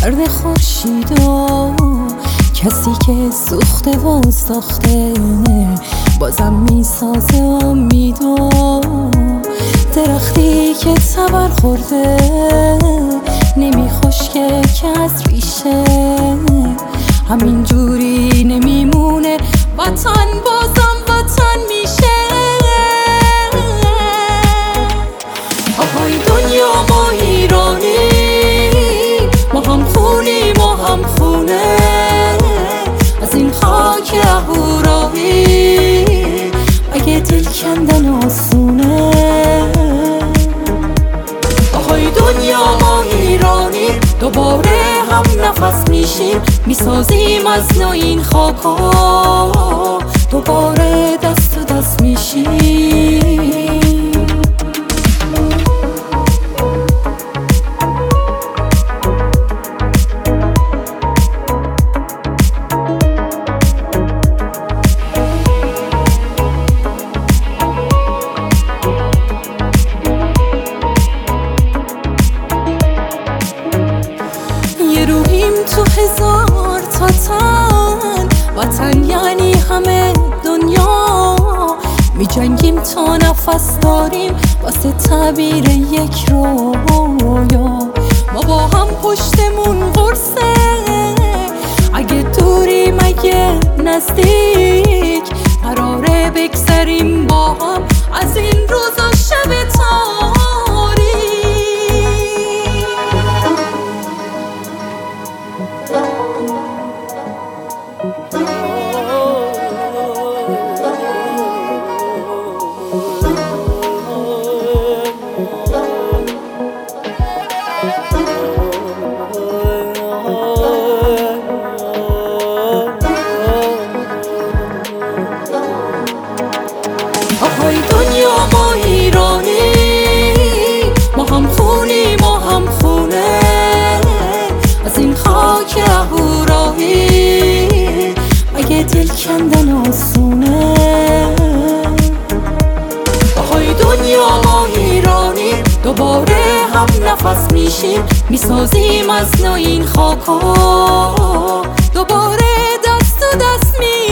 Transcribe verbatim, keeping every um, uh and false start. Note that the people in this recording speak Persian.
گرد خورشید و کسی که سوخته و ساخته بازم میسازه امید و درختی که تبر خورده نمیخشکه که از ریشه همین جوری نمیمونه وطن بازم وطن میشه. آهای دنیا ما ایرانی، ما هم خونی ما هم خونه از این خاک اهورایی، اگه دل کندن آسونه. آهای دنیا ما ایرانی، دوباره هم نفس میشیم، میسازیم از نو این خاکو، دوباره دست و دست میشیم. روحیم تو هزار تا تن، وطن یعنی همه دنیا، می جنگیم تا نفس داریم واسه تعبیر یک رویا. ما با هم پشتمون قرصه، اگه دوریم اگه نزدیک، قراره بگذریم با هم از این روزا شب تاریک. آهای دنیا ما ایرانی، ما هم خونی ما هم خونه از این خاک اهورایی، اگه دل کندن آسونه. آهای دنیا ما ایرانی، دوباره هم نفس میشیم، میسازیم از نو این خاکو، دوباره دست و دست میشیم.